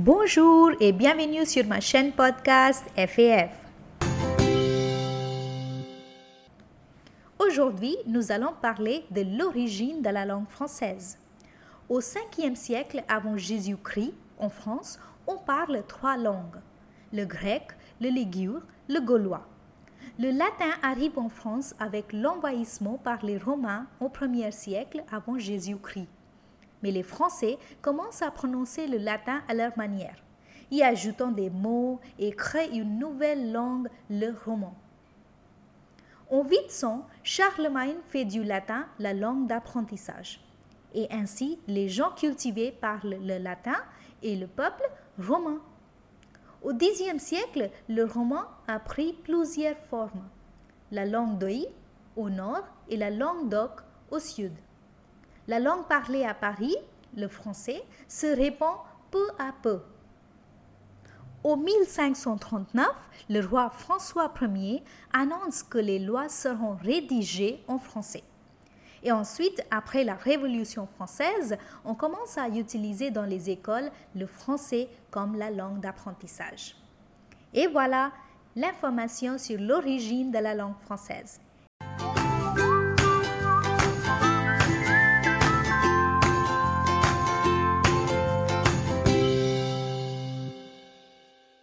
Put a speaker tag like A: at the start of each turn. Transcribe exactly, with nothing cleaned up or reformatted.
A: Bonjour et bienvenue sur ma chaîne podcast F et F. Aujourd'hui, nous allons parler de l'origine de la langue française. Au cinquième siècle avant Jésus-Christ, en France, on parle trois langues, le grec, le ligure, le gaulois. Le latin arrive en France avec l'envahissement par les Romains au premier siècle avant Jésus-Christ. Mais les Français commencent à prononcer le latin à leur manière, y ajoutant des mots et créent une nouvelle langue, le roman. En huit cents, Charlemagne fait du latin la langue d'apprentissage. Et ainsi, les gens cultivés parlent le latin et le peuple romain. Au dixième siècle, le roman a pris plusieurs formes. La langue d'Oï au nord et la langue d'Oc au sud. La langue parlée à Paris, le français, se répand peu à peu. En mille cinq cent trente-neuf, le roi François Premier annonce que les lois seront rédigées en français. Et ensuite, après la Révolution française, on commence à utiliser dans les écoles le français comme la langue d'apprentissage. Et voilà l'information sur l'origine de la langue française.